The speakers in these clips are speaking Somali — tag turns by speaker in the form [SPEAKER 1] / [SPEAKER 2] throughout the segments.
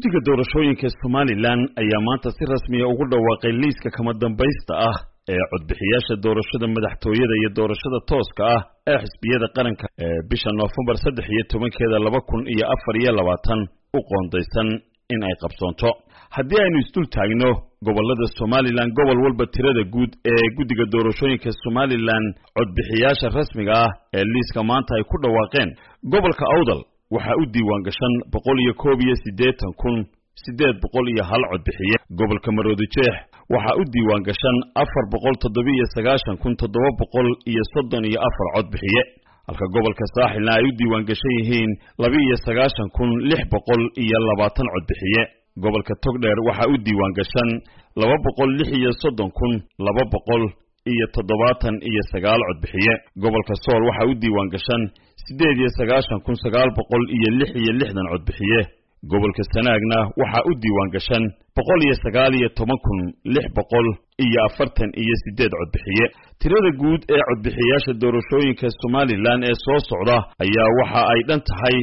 [SPEAKER 1] guddiga doorashooyinka Somaliland ayaa maanta si rasmi ah ugu dhawaaqay liiska kama dambaysta ah ee codbixiyaasha doorashada madaxtooyada iyo doorashada tooska ah ee xisbiyada qaranka ee bisha November 13 2024 u qoondaysan in ay qabsoonto. haddii aynu isdul taagno gobolada Somaliland gobol walba tirada guud ee guddiga doorashooyinka Somaliland codbixiyaasha rasmiga ah ee liiska maanta ay ku dhawaaqeen gobolka Awdal waxa uu diiwaan gashan 181,801 codbixiye. gobolka Maroodijeex waxa uu diiwaan gashan 497,734 codbixiye, halka gobolka Saaxilna ay u diiwaan gashan yihiin 29,620 codbixiye. gobolka Togdheer waxa uu diiwaan gashan 266,779 codbixiye. gobolka Sool waxa uu diiwaan gashan 98,960 codbixiye. gobolka Sanaagna waxa uu diiwaan gashan 119,648 codbixiye. tirada guud ee codbixiyaasha doorashooyinka Somaliland ee soo socda ayaa waxa ay dhan tahay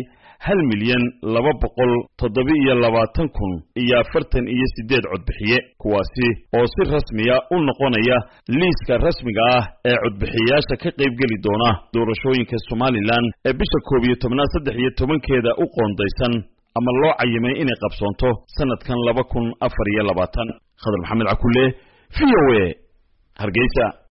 [SPEAKER 1] 1,227,048 codbixiye, kuwaasi oo si rasmi ah u noqonaya liiska rasmiga ah ee codbixiyaasha ka qayb geli doona doorashooyinka Somaliland ee bisha 13 u qoondaysan ama loo cayimay inay qabsoonto sanadkan 2024. Khadar Maxamed Cakulle, VOA, Hargeysa.